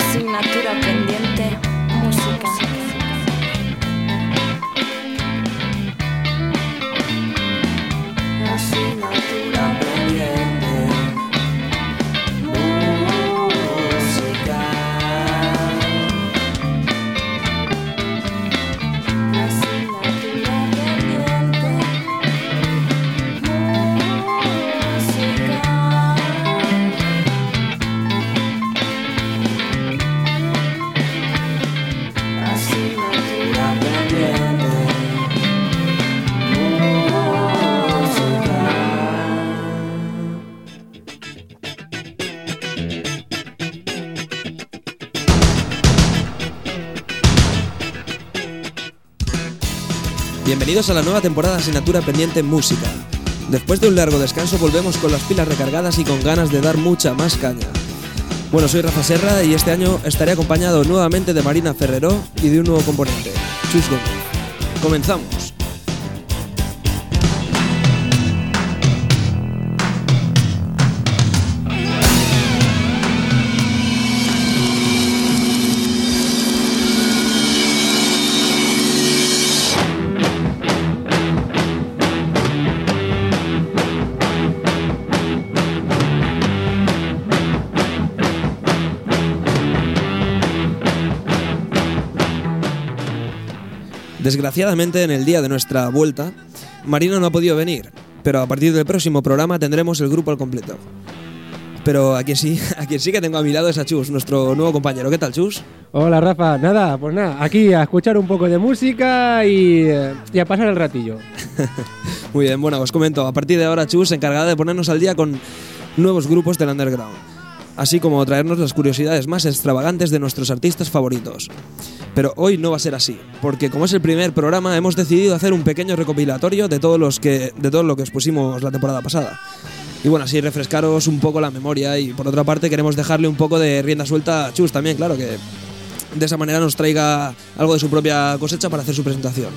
Asignatura pendiente, música. Asignatura pendiente, música. Asignatura pendiente, música. Asignatura pendiente, música. Bienvenidos a la nueva temporada de Asignatura Pendiente Música. Después de un largo descanso volvemos con las pilas recargadas y con ganas de dar mucha más caña. Bueno, soy Rafa Serra y este año estaré acompañado nuevamente de Marina Ferreró y de un nuevo componente, Chus Gómez. Comenzamos. Desgraciadamente, en el día de nuestra vuelta, Marina no ha podido venir, pero a partir del próximo programa tendremos el grupo al completo. Pero a quien sí que tengo a mi lado es a Chus, nuestro nuevo compañero. ¿Qué tal, Chus? Hola, Rafa. Pues nada, aquí a escuchar un poco de música y a pasar el ratillo. Muy bien, bueno, os comento, a partir de ahora Chus se encargará de ponernos al día con nuevos grupos del underground, así como traernos las curiosidades más extravagantes de nuestros artistas favoritos. Pero hoy no va a ser así, porque como es el primer programa hemos decidido hacer un pequeño recopilatorio de todo lo que os pusimos la temporada pasada. Y bueno, así refrescaros un poco la memoria y por otra parte queremos dejarle un poco de rienda suelta a Chus también, claro, que de esa manera nos traiga algo de su propia cosecha para hacer su presentación.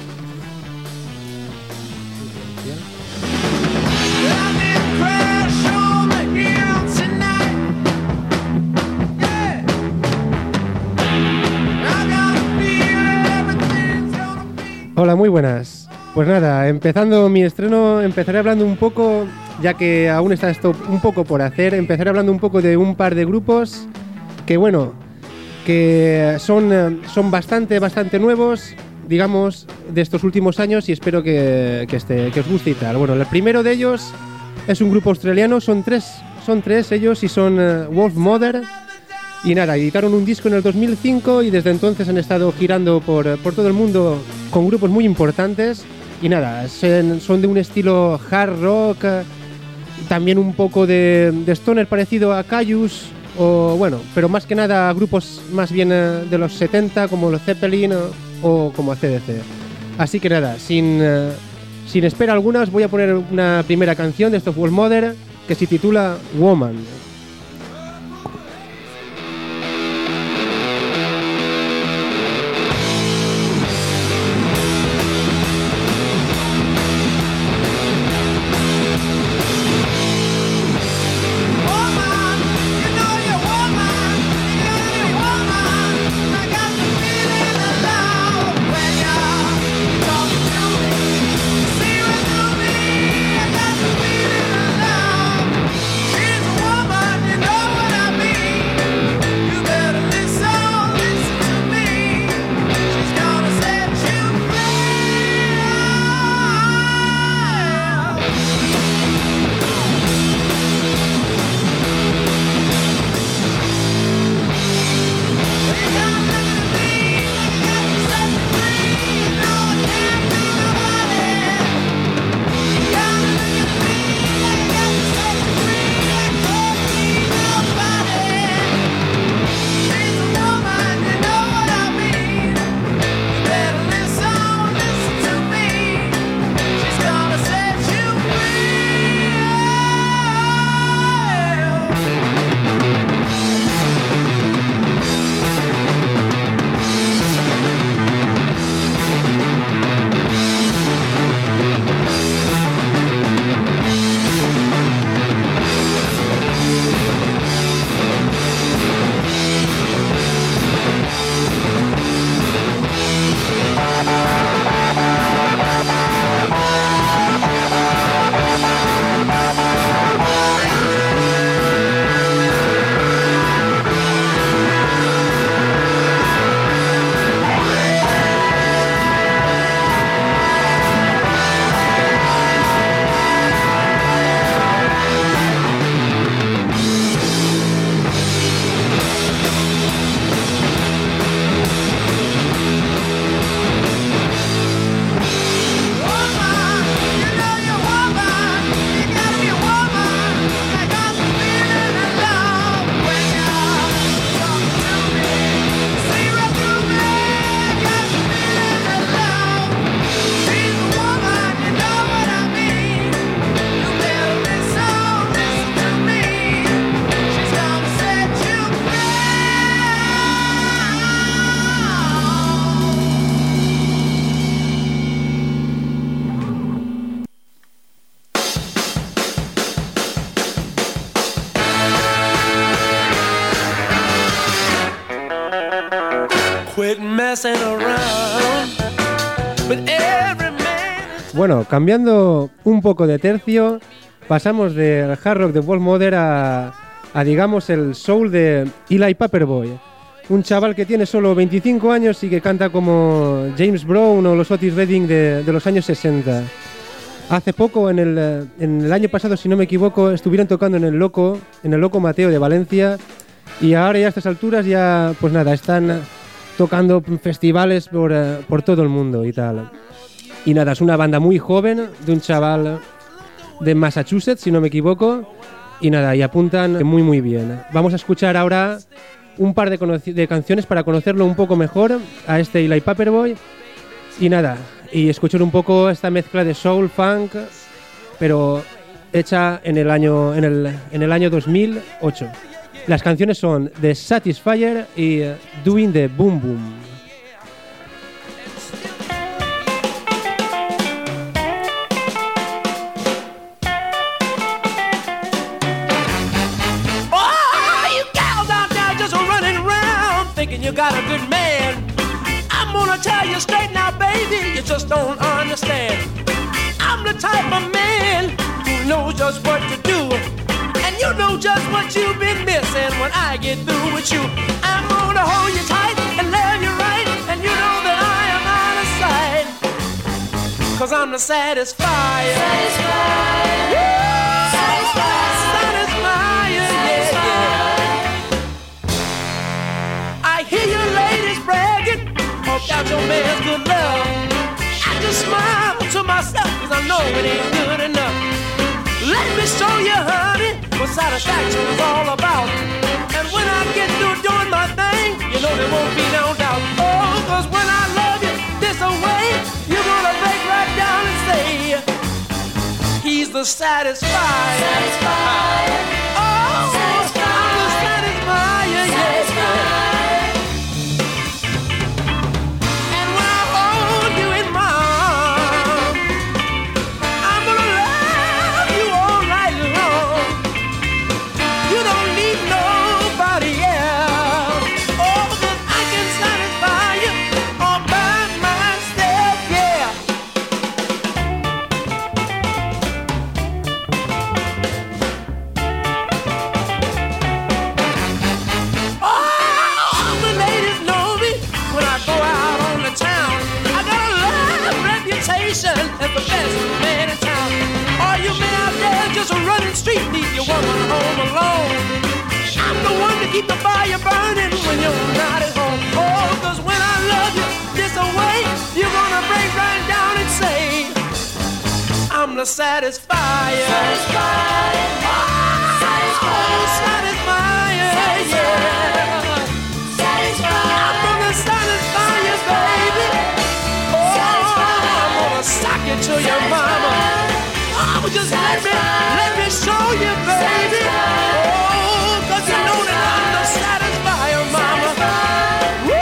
Hola, muy buenas. Pues nada, empezando mi estreno, empezaré hablando un poco, ya que aún está esto un poco por hacer, empezaré hablando un poco de un par de grupos que, bueno, que son bastante nuevos, digamos, de estos últimos años y espero que os guste y tal. Bueno, el primero de ellos es un grupo australiano, son tres ellos y son Wolfmother. Y nada, editaron un disco en el 2005 y desde entonces han estado girando por todo el mundo con grupos muy importantes. Y nada, son de un estilo hard rock, también un poco de stoner parecido a Caius, o bueno, pero más que nada grupos más bien de los 70 como los Zeppelin o como AC/DC. Así que nada, sin espera alguna os voy a poner una primera canción de estos Wolfmother que se titula Woman. Woman Quit messing around with every man. Bueno, cambiando un poco de tercio, pasamos del hard rock de Wolf Mother a digamos el soul de Eli Paperboy, un chaval que tiene solo 25 años y que canta como James Brown o los Otis Redding de los años 60. Hace poco, en el año pasado, si no me equivoco, estuvieron tocando en el Loco Mateo de Valencia, y ahora ya a estas alturas ya, pues nada, están tocando festivales por todo el mundo y tal. Y nada, es una banda muy joven de un chaval de Massachusetts, si no me equivoco, y nada, y apuntan muy muy bien. Vamos a escuchar ahora un par de canciones para conocerlo un poco mejor a este Eli Paperboy, y nada, y escuchar un poco esta mezcla de soul, funk, pero hecha en el año 2008. Las canciones son The Satisfier y Doing the Boom Boom. You got a good man. I'm gonna tell you straight now, baby, you just don't understand. I'm the type of man who knows just what to do, and you know just what you've been missing. When I get through with you, I'm gonna hold you tight and love you right, and you know that I am out of sight, 'cause I'm the satisfier. Satisfier. Satisfier. Satisfier. Yeah. I hear you ladies bragging about your man's good love. I just smile to myself 'cause I know it ain't good enough. Let me show you, honey, what satisfaction is all about. And when I get through doing my thing, you know there won't be no doubt. Oh, 'cause when I love you this away, you're gonna break right down and say he's the satisfier. Satisfier. Oh, satisfier. I'm the satisfier. Satisfier. Yeah. As the best man in town. All you men out there just running street, leave your woman home alone. I'm the one to keep the fire burning when you're not at home. Oh, 'cause when I love you this away, you're gonna break right down and say I'm the satisfier. Satisfier. Oh, satisfier. Satisfier. Yeah. Satisfier. I'm gonna satisfy you, baby. Sock it to your mama. Oh, just let me show you, baby. Oh, 'cause you know that I'm the satisfier, mama. Woo!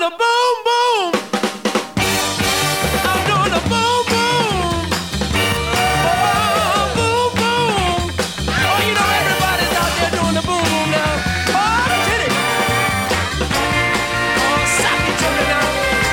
the boom boom. I'm doing the boom boom. Oh, boom boom. Oh, you know everybody's out there doing the boom boom now. Oh, did it? Oh, sock it to me now.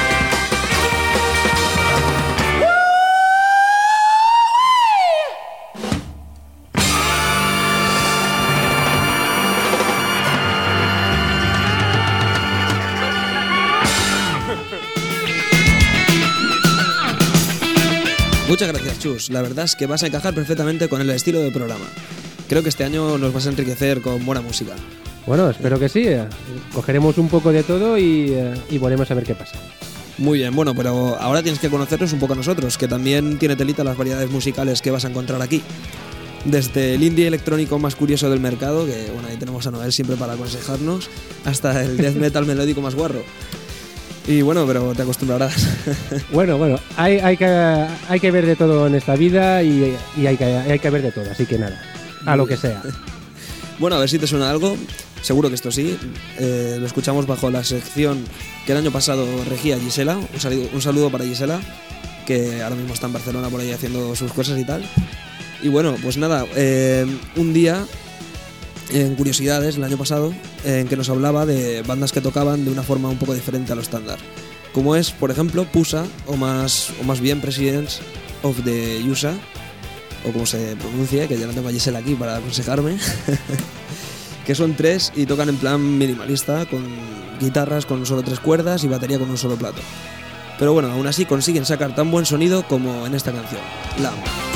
Muchas gracias, Chus. La verdad es que vas a encajar perfectamente con el estilo del programa. Creo que este año nos vas a enriquecer con buena música. Bueno, espero que sí. Cogeremos un poco de todo y volvemos a ver qué pasa. Muy bien, bueno, pero ahora tienes que conocernos un poco a nosotros, que también tiene telita las variedades musicales que vas a encontrar aquí. Desde el indie electrónico más curioso del mercado, que bueno, ahí tenemos a Noel siempre para aconsejarnos, hasta el death metal melódico más guarro. Y bueno, pero te acostumbrarás. Bueno, hay que ver de todo en esta vida y hay que ver de todo, así que nada, a lo que sea. Bueno, a ver si te suena algo. Seguro que esto sí. Lo escuchamos bajo la sección que el año pasado regía Gisela. Un saludo para Gisela, que ahora mismo está en Barcelona por ahí haciendo sus cosas y tal. Y bueno, pues nada, un día en Curiosidades el año pasado, en que nos hablaba de bandas que tocaban de una forma un poco diferente a lo estándar, como es, por ejemplo, Pusa, o más bien Presidents of the USA, o como se pronuncia, que ya no tengo a Gisela aquí para aconsejarme, que son 3 y tocan en plan minimalista, con guitarras con solo 3 cuerdas y batería con un solo plato. Pero bueno, aún así consiguen sacar tan buen sonido como en esta canción, Lamb.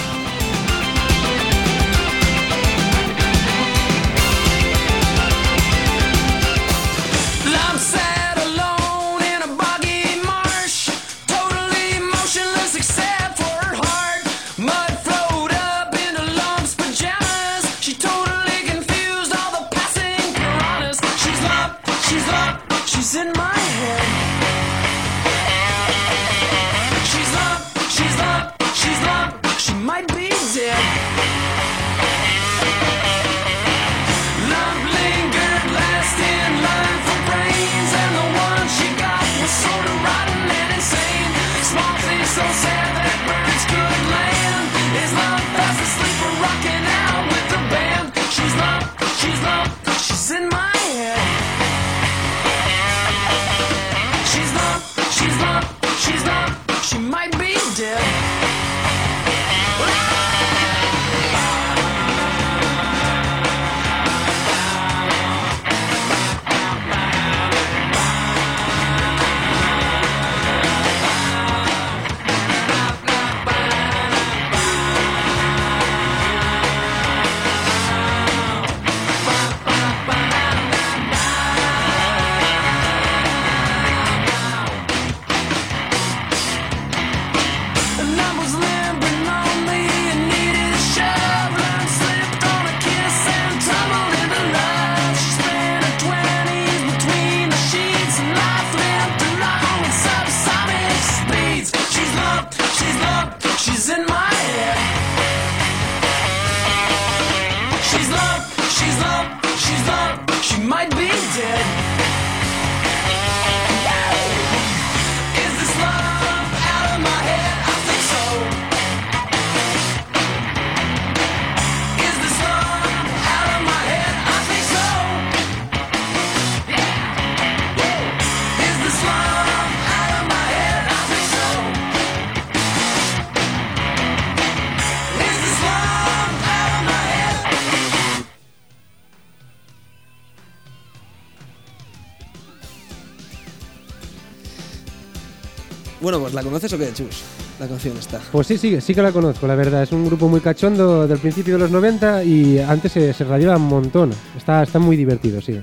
Bueno, pues ¿la conoces o qué, Chus? La canción está. Pues sí que la conozco, la verdad. Es un grupo muy cachondo del principio de los 90 y antes se radiaba un montón. Está muy divertido, sí.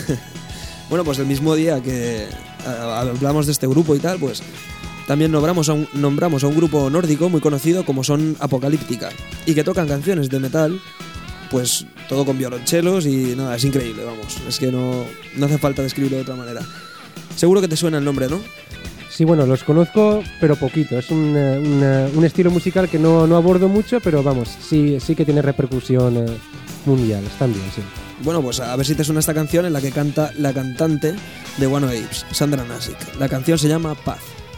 Bueno, pues el mismo día que hablamos de este grupo y tal, pues también nombramos a un grupo nórdico muy conocido como son Apocalíptica y que tocan canciones de metal, pues todo con violonchelos y nada, es increíble, vamos. Es que no hace falta describirlo de otra manera. Seguro que te suena el nombre, ¿no? Sí, bueno, los conozco, pero poquito. Es un estilo musical que no abordo mucho, pero vamos, sí que tiene repercusión mundial. Están bien, sí. Bueno, pues a ver si te suena esta canción en la que canta la cantante de One Apes, Sandra Nasic. La canción se llama Paz.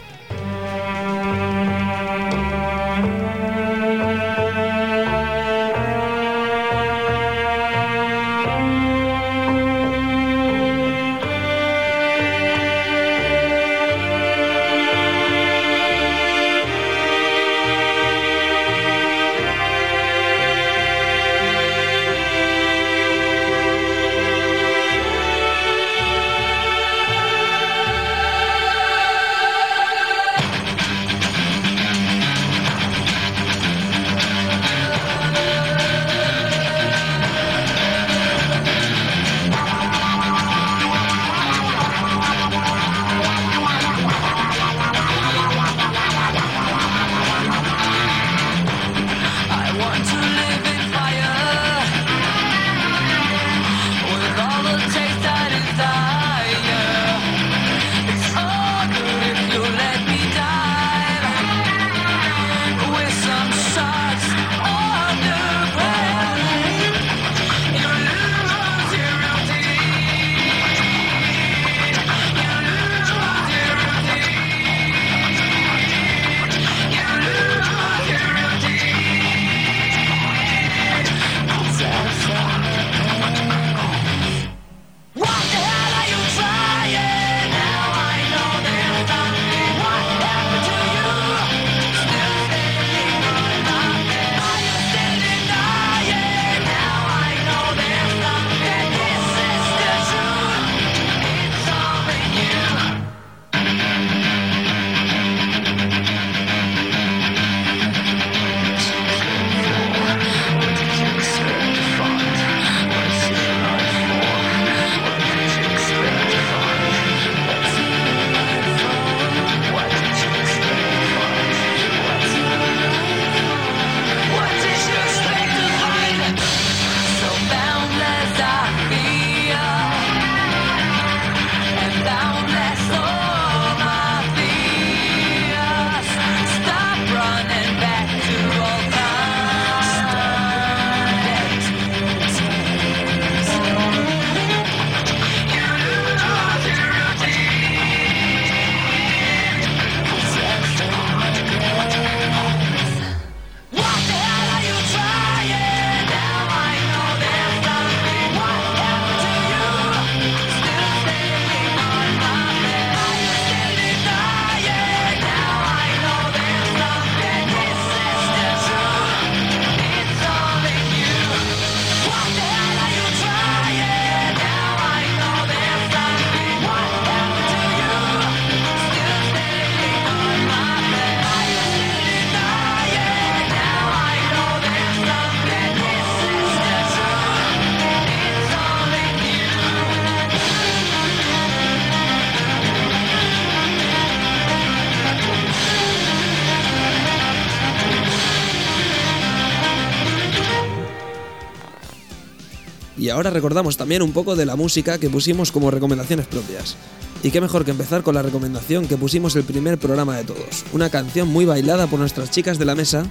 Y ahora recordamos también un poco de la música que pusimos como recomendaciones propias. Y qué mejor que empezar con la recomendación que pusimos el primer programa de todos. Una canción muy bailada por nuestras chicas de la mesa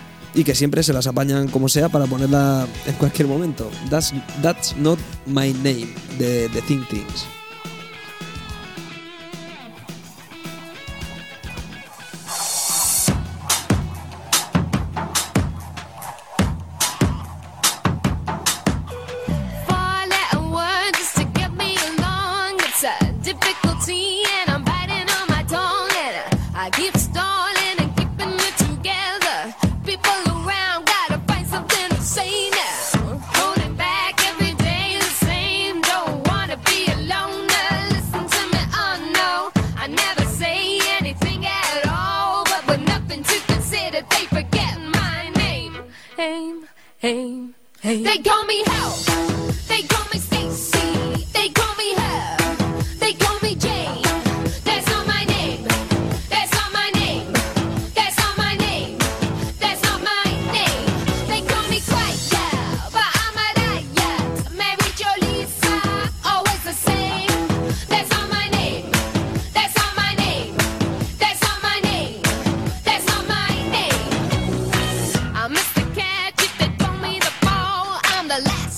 y que siempre se las apañan como sea para ponerla en cualquier momento. That's Not My Name, de The Think Things. They call me Hell, they call me Stacy, they call me Her, they call me Jane. That's not my name, that's not my name, that's not my name, that's not my name. They call me Quiet, but I'm a riot. Mary Jo Lisa, always the same. That's not my name, that's not my name, that's not my name, that's not my name. I'm Mr. Catch if they throw me the ball. I'm the last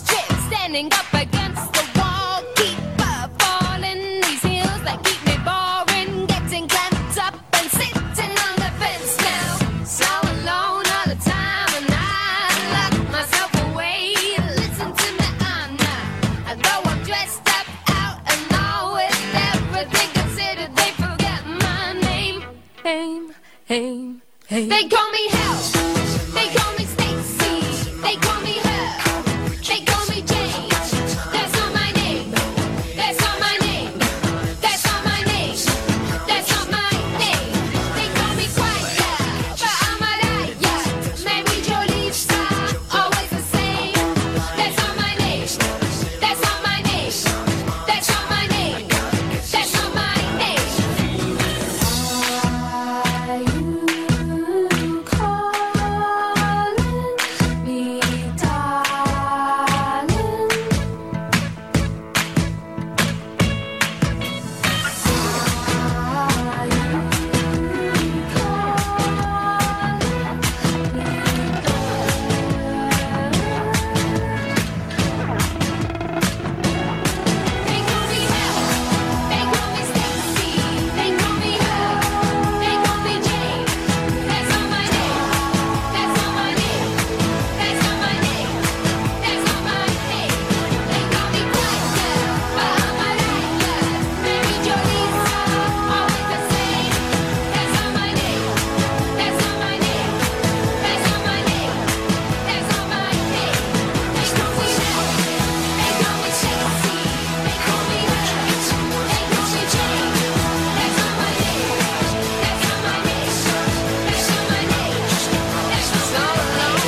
pain. They call me hell. They call me Stacy. They call me her. They call me Jane. That's not my name. That's not my name. That's not my name. That's not my name. They call me Quiet, but I'm a liar. Maybe Jolie's always the same. That's not my name. That's not my name. That's not my name. That's not my name. Are you calling me darling? Are you They call me hell. They call me Stacy. They call me her. They call me Jane. That's not my name. That's not my name. That's not my name. That's not my name. They call me Quiet, but I'm a liar. Mary Jolie's always the same. That's not my name. That's not my name. That's not my name. That's not my name. They call me hell. They call me Stacy. They call me her. They call me Jane. That's not my name. That's not my name. That's not my name. That's not my name.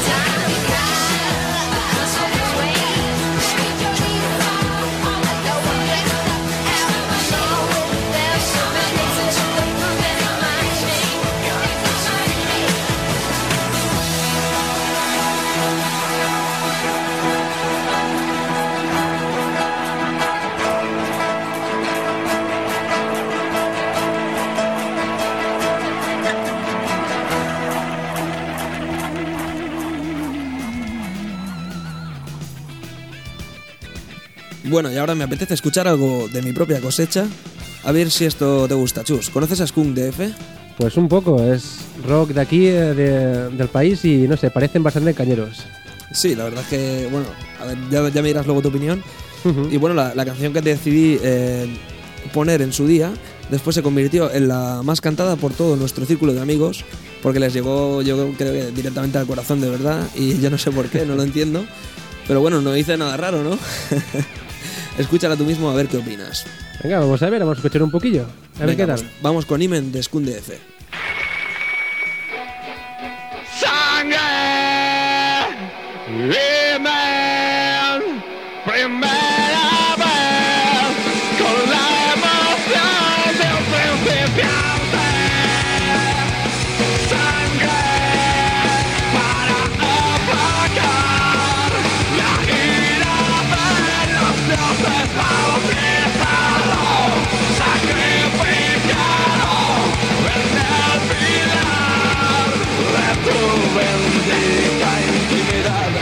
Bueno, y ahora me apetece escuchar algo de mi propia cosecha. A ver si esto te gusta, Chus. ¿Conoces a Skunk DF? Pues un poco, es rock de aquí, del país y no sé, parecen bastante cañeros. Sí, la verdad es que, bueno, a ver, ya me dirás luego tu opinión. Ujú. Y bueno, la canción que decidí poner en su día, después se convirtió en la más cantada por todo nuestro círculo de amigos, porque les llegó, yo creo que directamente al corazón de verdad, y yo no sé por qué, no lo entiendo. Pero bueno, no hice nada raro, ¿no? Escúchala tú mismo a ver qué opinas. Venga, vamos a ver, vamos a escuchar un poquillo. A ver Venga, qué tal. pues, vamos con Imen de Skunk DF. Sangre, Amen, primera vez con la emoción de un principiante. Sangre para apagar la ira de los dioses bautizados, sacrificados en el pilar de tu bendita intimidad.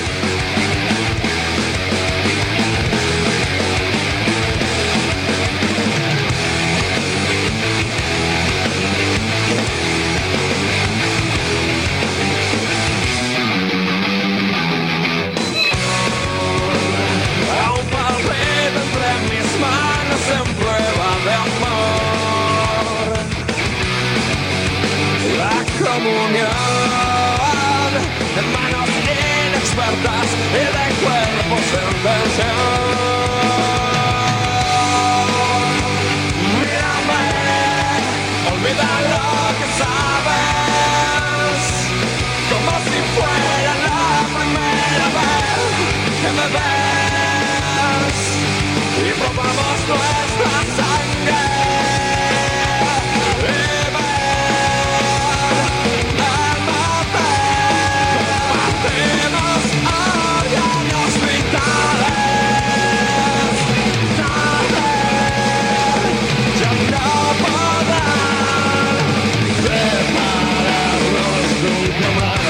Aún palpita entre mis manos en prueba de amor. La comunión en manos inexpertas y de cuerpos en tensión. Mírame, olvida lo que sabes, como si fuera la primera vez que me ves y probamos nuestra sangre. Y ven, amate, compartimos órganos vitales. Nadie ya no podrán separarnos nunca más.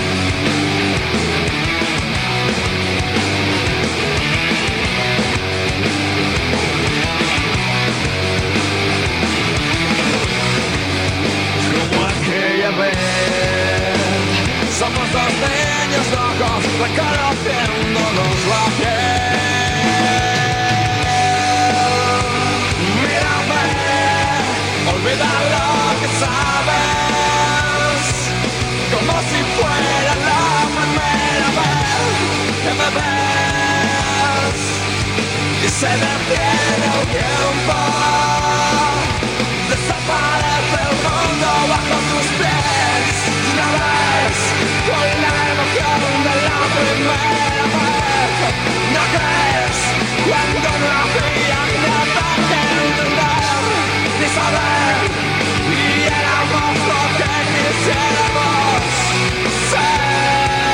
Como aquella vez, somos dos niños locos reconociéndonos la piel. Mírame, olvida lo que sabes, como si fuera la primera vez que me ves y se detiene el tiempo, desaparece el mundo bajo tus pies. Una vez con la emoción de la primera vez, ¿no crees? Cuando no había nada que entender ni saber, y éramos lo que quisiéramos ser.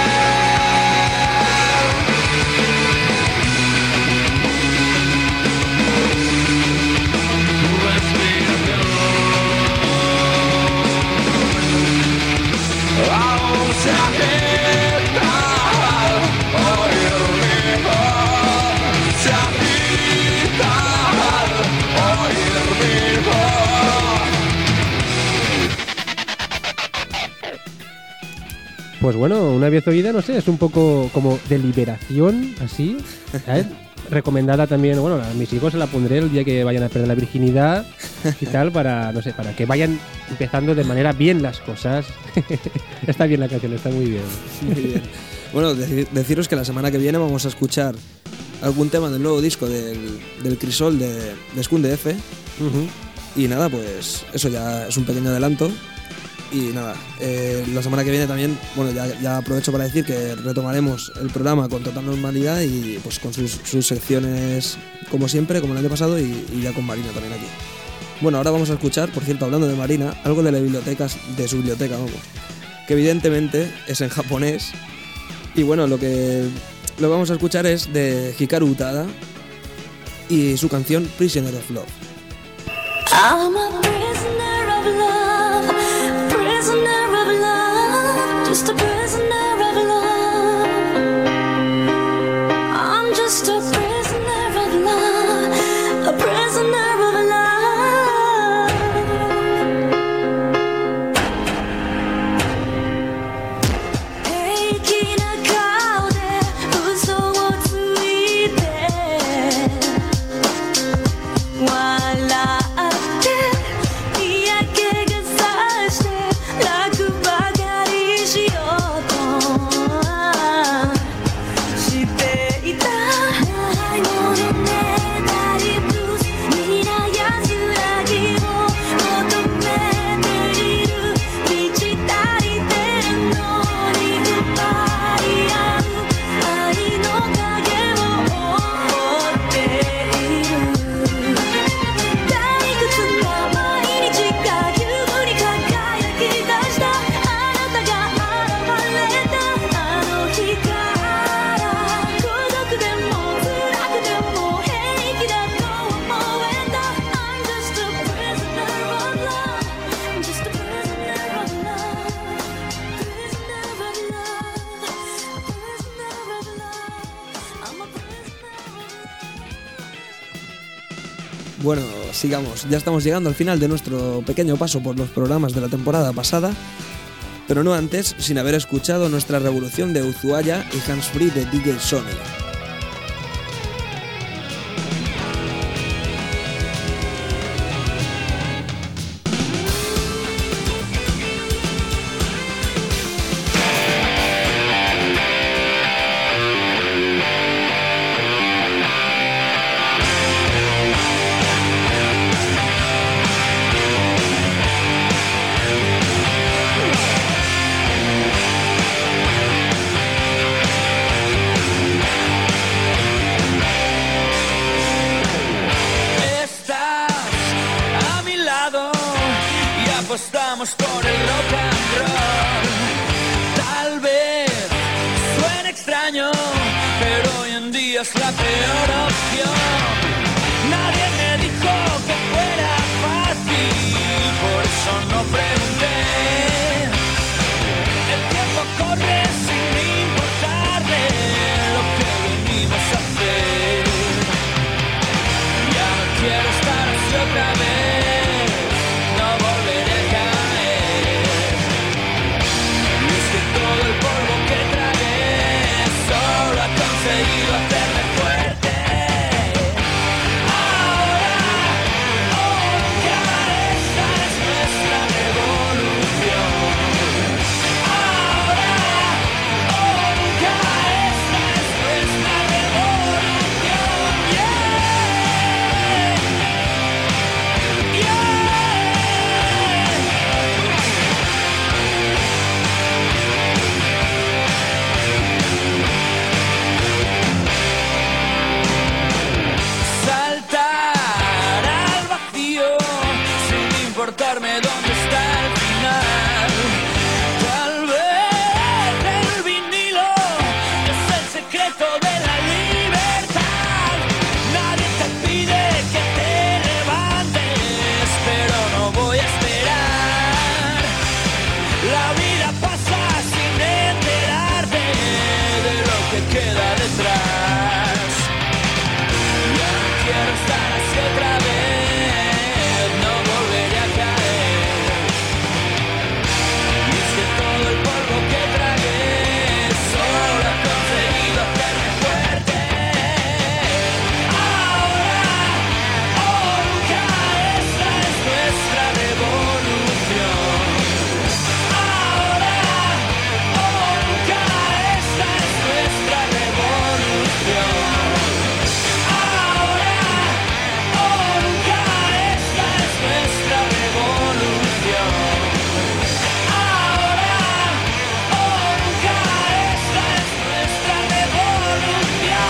Aún se agita al oír mi voz, se agita al oír mi voz. Pues bueno, una vez oída, no sé, es un poco como de liberación, así, ¿sabes? Recomendada también, bueno, a mis hijos se la pondré el día que vayan a perder la virginidad y tal, para, no sé, para que vayan empezando de manera bien las cosas. Está bien la canción, está muy bien. Muy bien. Bueno, deciros que la semana que viene vamos a escuchar algún tema del nuevo disco del Crisol de Skun DF. Y nada, pues eso ya es un pequeño adelanto. Y nada, la semana que viene también, bueno, ya aprovecho para decir que retomaremos el programa con total normalidad y pues con sus secciones como siempre, como el año pasado, y ya con Marina también aquí. Bueno, ahora vamos a escuchar, por cierto, hablando de Marina, algo de la biblioteca, de su biblioteca, vamos, que evidentemente es en japonés. Y bueno, lo que vamos a escuchar es de Hikaru Utada y su canción Prisoner of Love. I'm a prisoner of love, prisoner of love, just a prisoner of love. I'm just a prisoner of love, a prisoner of love. Heiki na kao de uso wo tsuite,笑って嫌気がさして楽ばかりしようとしていた。物ねだりブルース皆安らぎを求めている。満ち足りてるのに奪い合う愛の影を追っている。退屈な毎日が急に輝き出した。あなたが現れたあの日から孤独でも辛くても平気だと思えた。I'm just a prisoner of love, just a prisoner of love, prisoner of love, prisoner of love, I'm a prisoner of love. Bueno, sigamos. Ya estamos llegando al final de nuestro pequeño paso por los programas de la temporada pasada, pero no antes sin haber escuchado nuestra revolución de Uzuaya y Hands Free de DJ Sony. Estás a mi lado y apostamos por el rock and roll. Tal vez suene extraño, pero hoy en día es la peor opción. Nadie me dijo que fuera fácil, por eso no pregunté. El tiempo corre sin importarle lo que venimos a hacer. Ya no quiero estar así otra vez, no volveré a caer. Y es que todo el polvo que tragué solo ha conseguido hacerme fuerte. Ahora importarme dónde está el final. Tal vez el vinilo es el secreto de la libertad. Nadie te pide que te levantes, pero no voy a esperar. La vida pasa sin enterarte de lo que queda detrás. Ya no quiero estar así otra vez, no volveré a caer. Y es que todo el polvo que tragué solo ha conseguido hacerme fuerte. Ahora o nunca, esta es nuestra revolución. Ahora o nunca, esta es nuestra revolución. Ahora o nunca, esta es nuestra revolución. Ahora o nunca, esta es nuestra revolución.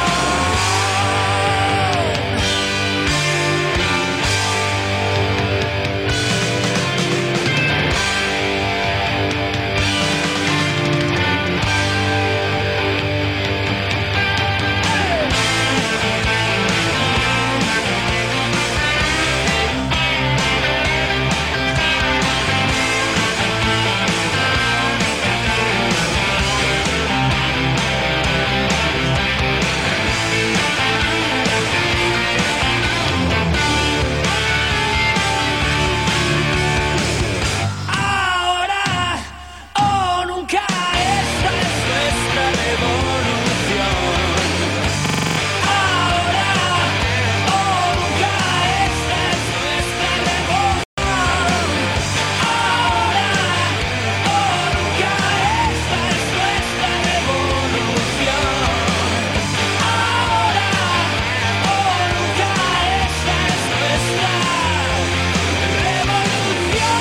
Ahora o nunca, esta es nuestra revolución. Ahora o nunca, esta es nuestra revolución. Ahora o nunca, esta es nuestra revolución. Ahora o nunca, esta es nuestra revolución.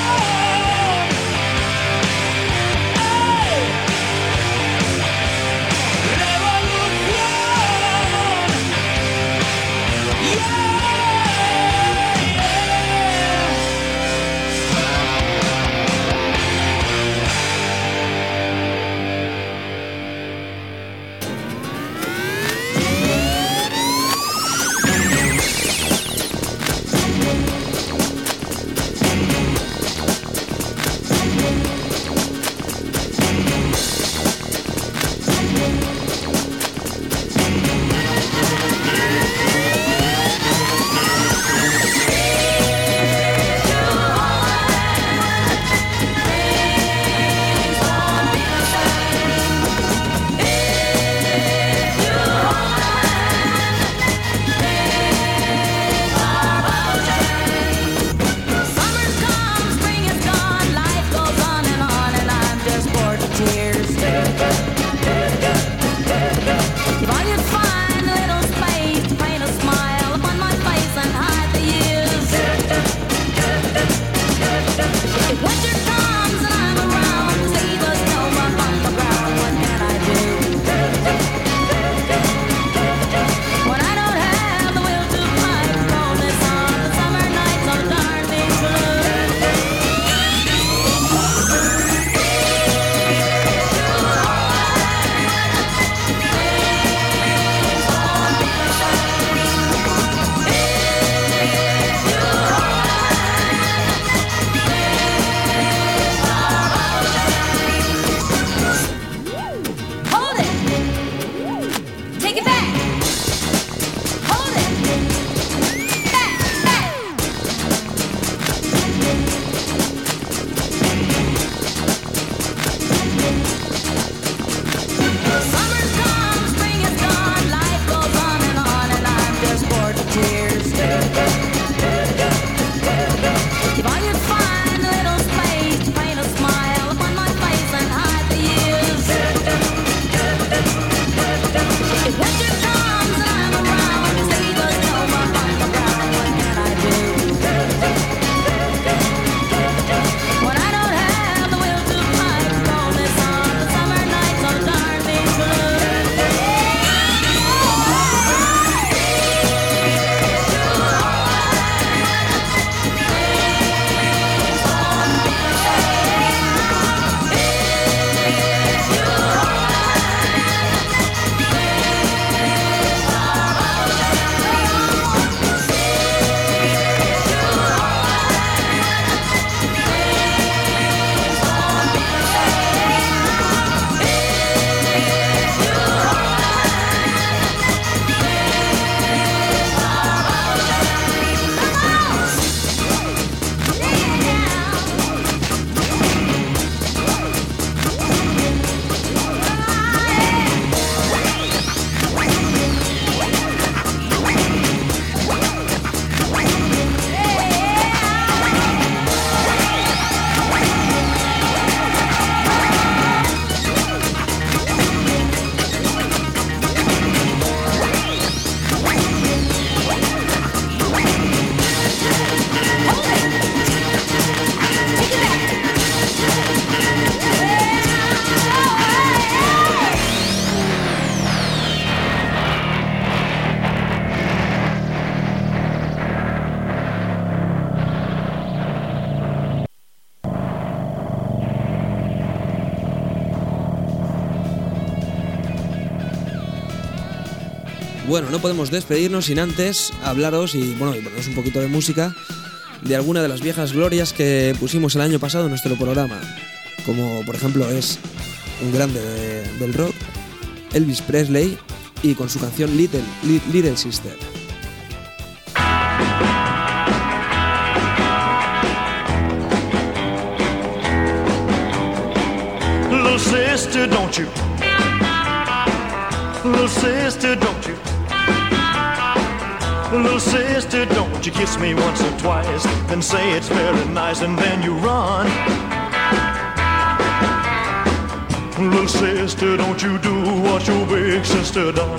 Bueno, no podemos despedirnos sin antes hablaros y poneros un poquito de música de alguna de las viejas glorias que pusimos el año pasado en nuestro programa, como por ejemplo es un grande del rock, Elvis Presley, y con su canción Little Sister. Little sister, don't you? Little sister, don't you? Little sister, don't you kiss me once or twice and say it's very nice and then you run. Little sister, don't you do what your big sister done.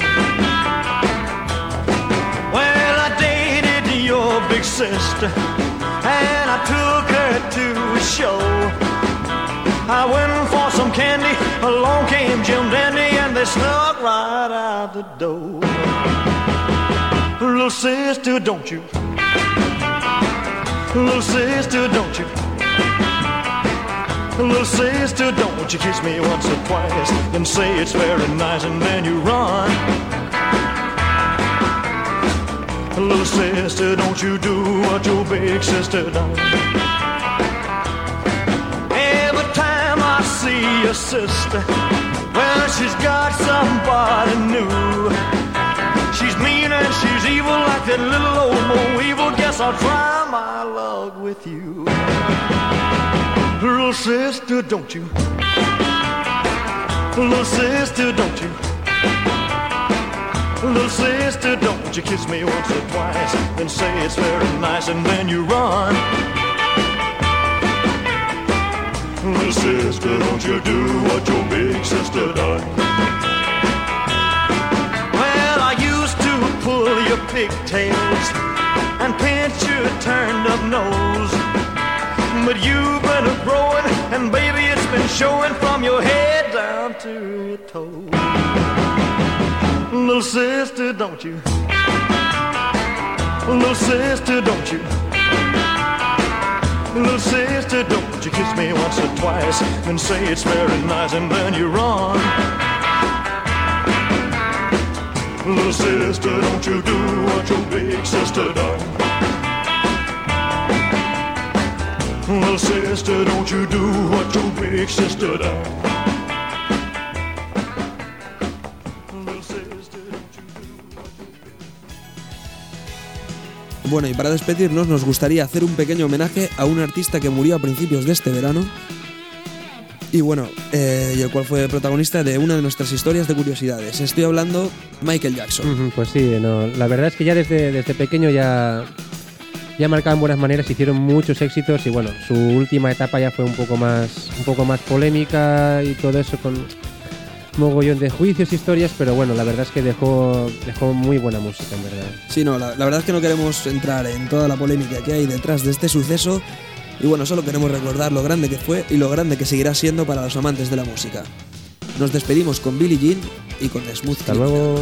Well, I dated your big sister and I took her to a show. I went for some candy, along came Jim Dandy and they snuck right out the door. Little sister, don't you? Little sister, don't you? Little sister, don't you kiss me once or twice and say it's very nice and then you run. Little sister, don't you do what your big sister done. Every time I see your sister, well, she's got somebody new. She's mean and she's evil like that little old Mo Evil. Guess I'll try my luck with you. Little sister, don't you? Little sister, don't you? Little sister, don't you kiss me once or twice and say it's very nice and then you run. Little sister, don't you do what your big sister done. Well, I used to pull your pigtails and pinch your turned up nose, but you've been growing and baby it's been showing from your head down to your toes. Little sister, don't you? Little sister, don't you? Little sister, don't you kiss me once or twice and say it's very nice and then you run. Little sister, don't you do what your big sister done. Little sister, don't you do what your big sister done. Bueno, y para despedirnos nos gustaría hacer un pequeño homenaje a un artista que murió a principios de este verano y bueno, y el cual fue protagonista de una de nuestras historias de curiosidades. Estoy hablando Michael Jackson. Pues sí, no, la verdad es que ya desde pequeño ya marcaban buenas maneras, hicieron muchos éxitos y bueno, su última etapa ya fue un poco más polémica y todo eso con mogollón de juicios, historias, pero bueno, la verdad es que dejó muy buena música, en verdad. Sí, no, la verdad es que no queremos entrar en toda la polémica que hay detrás de este suceso y bueno, solo queremos recordar lo grande que fue y lo grande que seguirá siendo para los amantes de la música. Nos despedimos con Billie Jean y con Smooth Hasta Criminal. luego.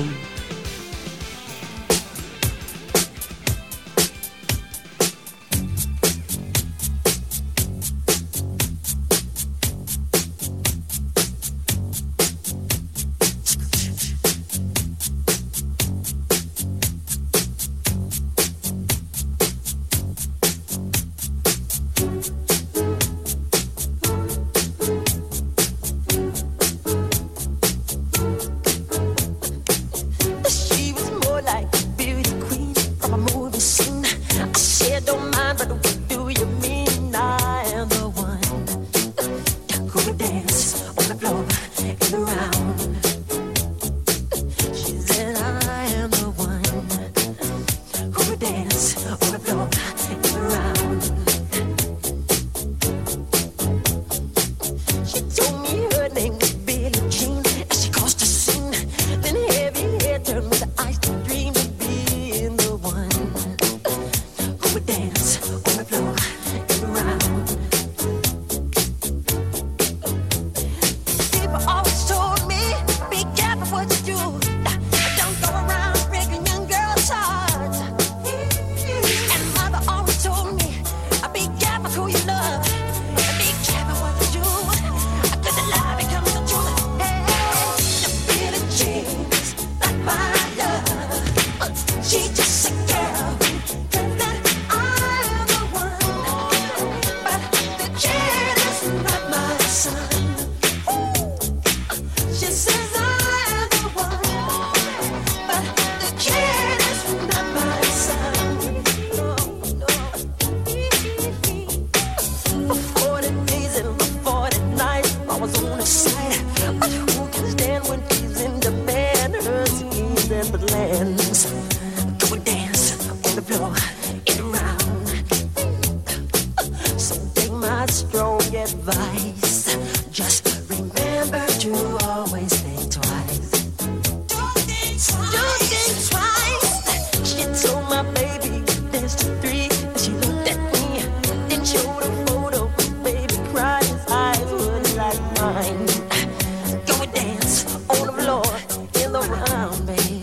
my strong advice. Just remember to always think twice. Don't think twice. She told my baby there's the three. She looked at me, then showed a photo. Baby cried, his eyes were like mine. Go and dance on the floor in the round, baby.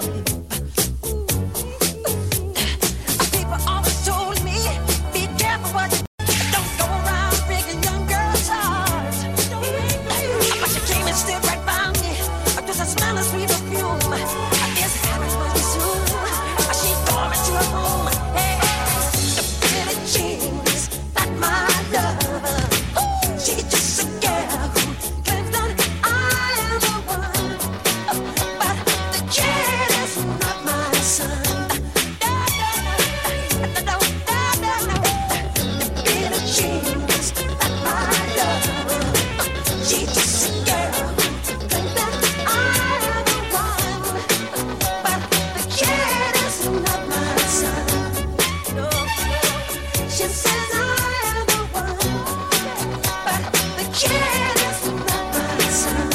People always told me, be careful what you don't go around breaking young girls' hearts. But she came and stood right by me, just a smell of sweet perfume. This happened pretty soon. She tore me to her room. Hey, the pretty jeans, not my love. She's just a girl who claims that I am the one, but the kid is not my son. The pretty jeans, not my love. She's just a girl who claims that I am the one, but the kid is not my son. No, she says I am the one, but the kid is not my son.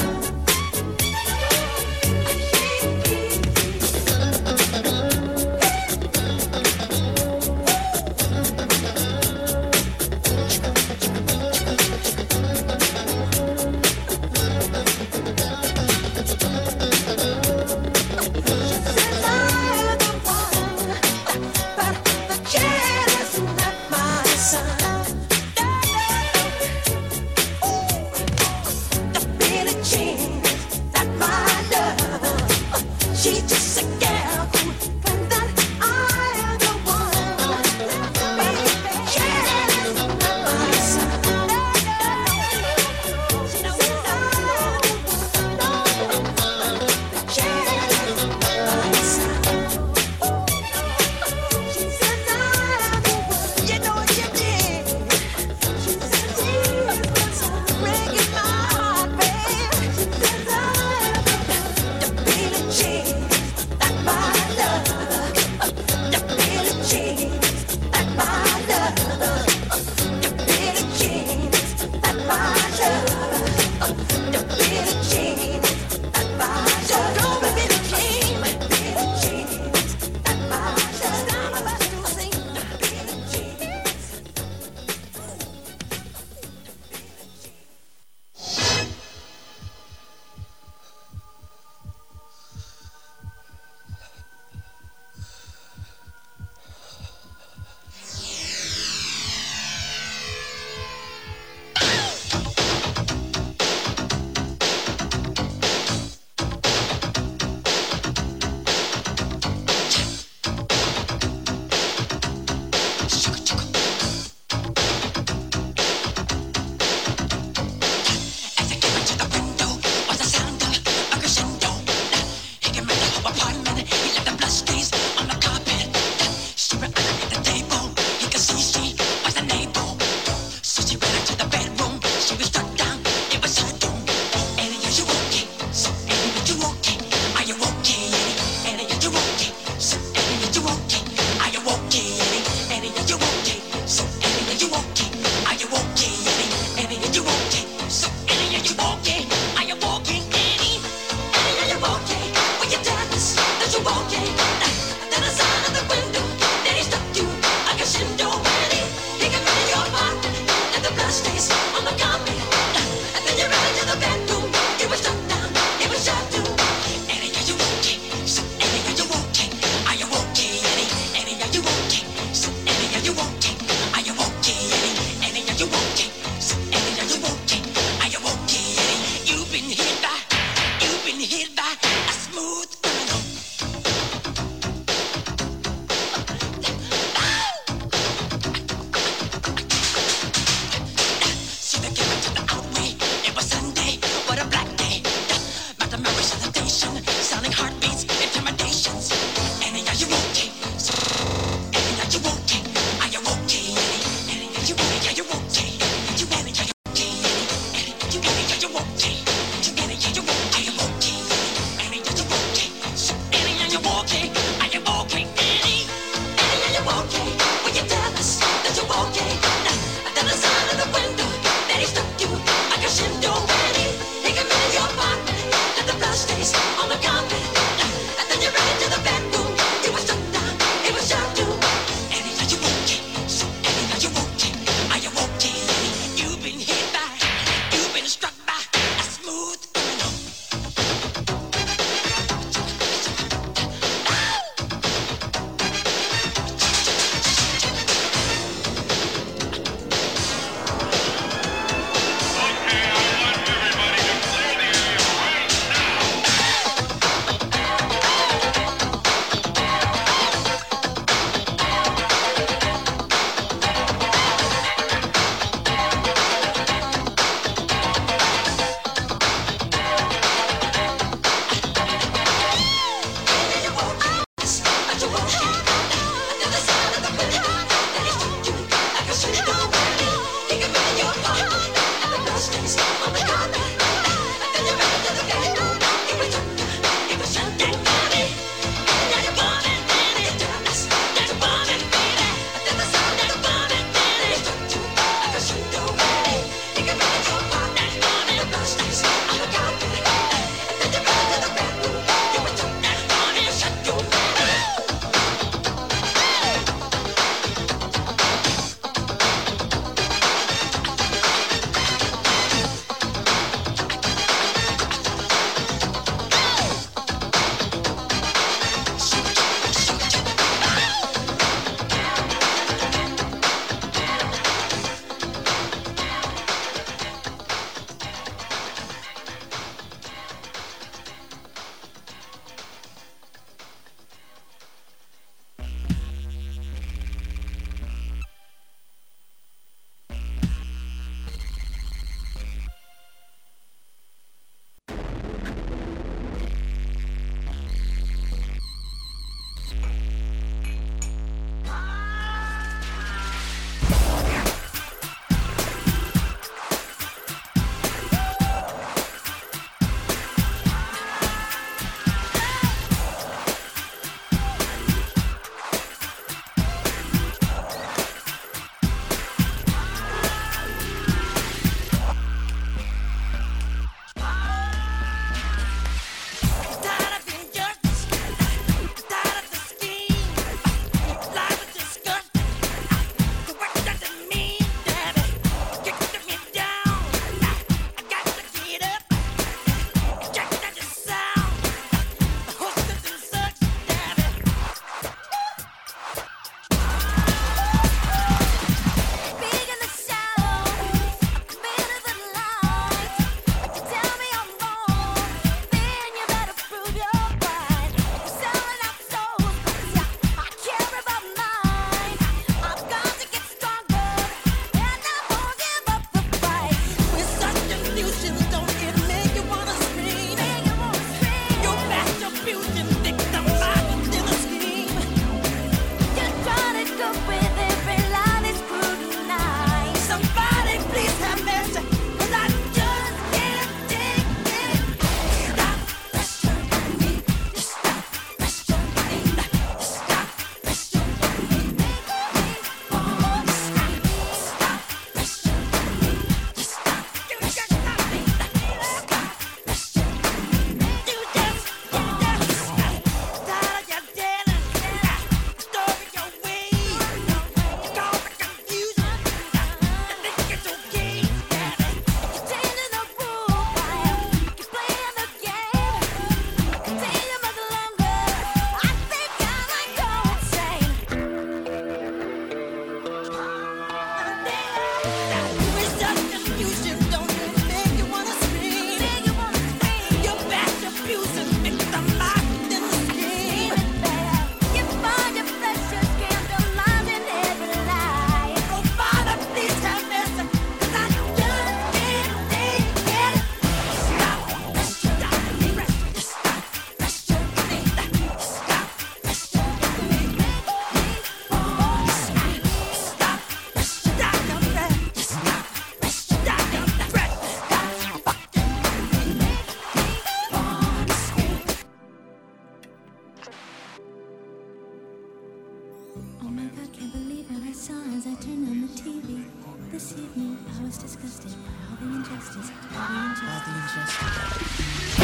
this evening I was disgusted by all the injustice, all the injustice.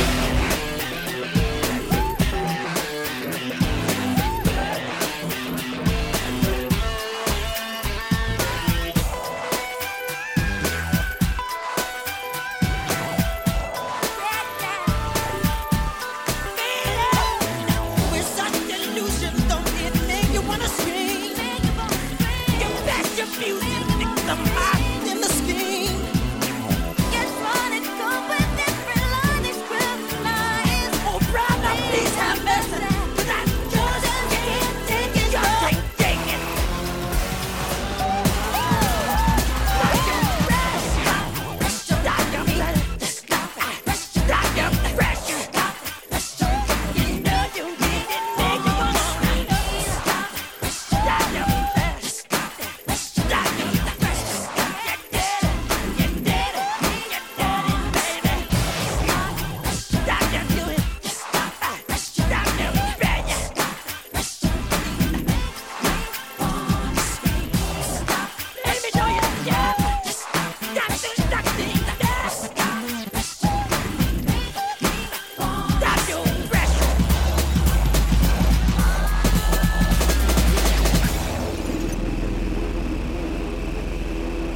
We're such delusions, don't it make you wanna scream? You best your music, pick the mind in the scheme. Guess what? It's go with different line, it's criminalized. Oh, brother, please have mercy. 'Cause I just can't take it. Just can't take it.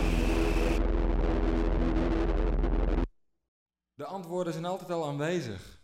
De antwoorden zijn altijd al aanwezig.